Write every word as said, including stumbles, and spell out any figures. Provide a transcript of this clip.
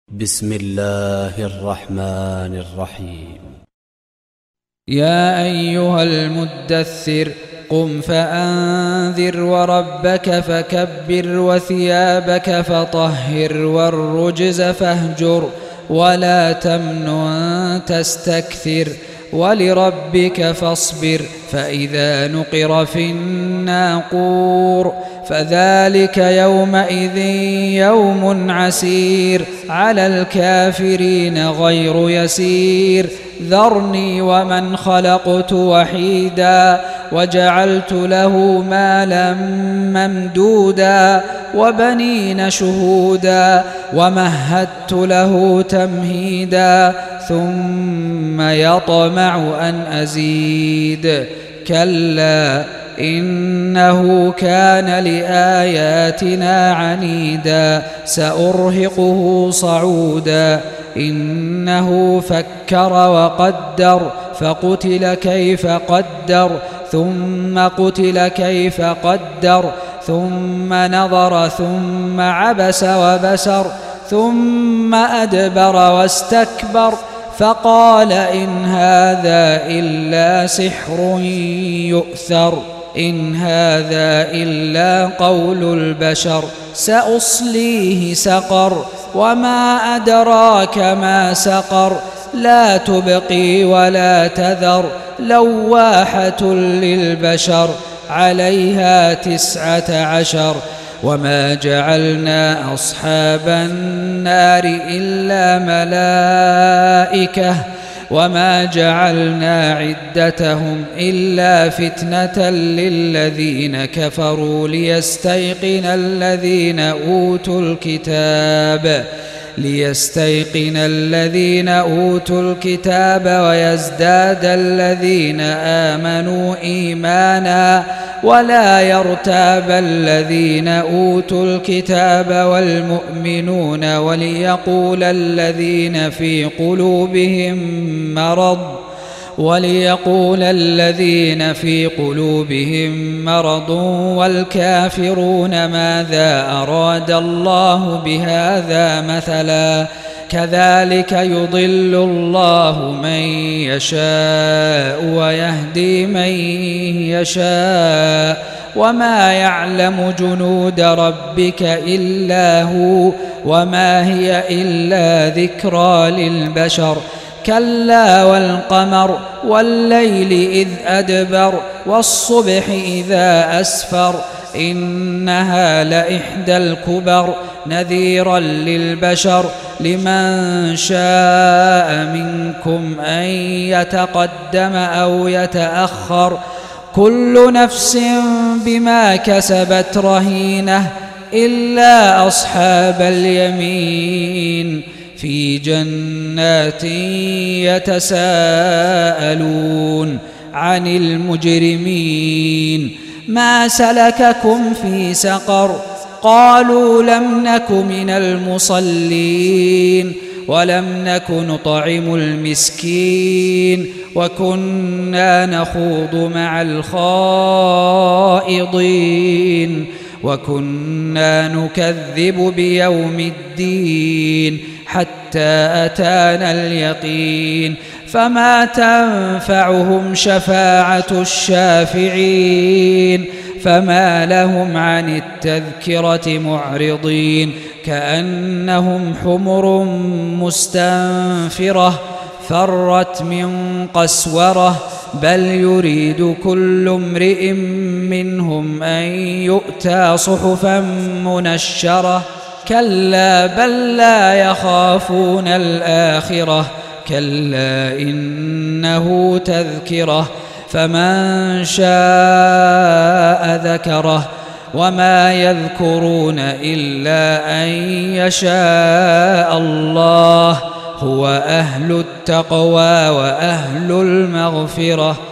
بسم الله الرحمن الرحيم. يا أيها المدثر قم فأنذر وربك فكبر وثيابك فطهر والرجز فاهجر ولا تمنن تستكثر ولربك فاصبر فإذا نقر في الناقور فذلك يومئذ يوم عسير على الكافرين غير يسير ذرني ومن خلقت وحيدا وجعلت له مالا ممدودا وبنين شهودا ومهدت له تمهيدا ثم يطمع أن أزيد كلا إنه كان لآياتنا عنيدا سأرهقه صعودا إنه فكر وقدر فقتل كيف قدر ثم قتل كيف قدر ثم نظر ثم عبس وبسر ثم أدبر واستكبر فقال إن هذا إلا سحر يؤثر إن هذا إلا قول البشر سأصليه سقر وما أدراك ما سقر لا تبقي ولا تذر لواحة للبشر عليها تسعة عشر وما جعلنا أصحاب النار إلا ملائكة وما جعلنا عدتهم إلا فتنة للذين كفروا ليستيقن الذين أوتوا الكتاب ليستيقن الذين أوتوا الكتاب ويزداد الذين آمنوا إيمانا ولا يرتاب الذين أوتوا الكتاب والمؤمنون وليقول الذين في قلوبهم مرض وليقول الذين في قلوبهم مرض والكافرون ماذا أراد الله بهذا مثلا كذلك يضل الله من يشاء ويهدي من يشاء وما يعلم جنود ربك إلا هو وما هي إلا ذكرى للبشر كلا والقمر والليل إذ أدبر والصبح إذا أسفر إنها لإحدى الكبر نذيرا للبشر لمن شاء منكم أن يتقدم أو يتأخر كل نفس بما كسبت رهينة إلا أصحاب اليمين في جنات يتساءلون عن المجرمين ما سلككم في سقر قالوا لم نك من المصلين ولم نك نطعم المسكين وكنا نخوض مع الخائضين وكنا نكذب بيوم الدين حتى أتانا اليقين فما تنفعهم شفاعة الشافعين فما لهم عن التذكرة معرضين كأنهم حمر مستنفرة فرت من قسورة بل يريد كل امرئ منهم أن يؤتى صحفا منشرة كلا بل لا يخافون الآخرة كلا إنه تذكرة فمن شاء ذكره وما يذكرون إلا أن يشاء الله هو أهل التقوى وأهل المغفرة